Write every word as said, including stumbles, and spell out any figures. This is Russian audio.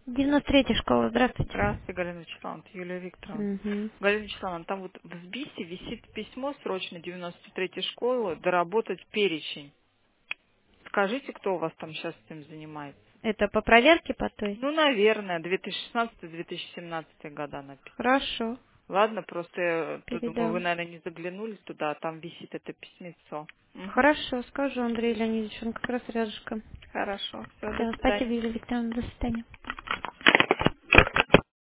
девяносто третья школа, здравствуйте. Здравствуйте, Галина Вячеславовна, это Юлия Викторовна. Угу. Галина Вячеславовна, там вот в СБИСе висит письмо срочно девяносто третьей школы доработать перечень. Скажите, кто у вас там сейчас этим занимается? Это по проверке по той? Ну, наверное, две тысячи шестнадцатый — две тысячи семнадцатый года написано. Хорошо, Ладно, просто я тут думаю, вы, передам. наверное, не заглянули туда, а там висит это письмецо. Мгм. Хорошо, скажу Андрею Леонидовичу, он как раз рядышком. Хорошо, все, до Все, спасибо, свидания. Юлия Викторовна, до свидания.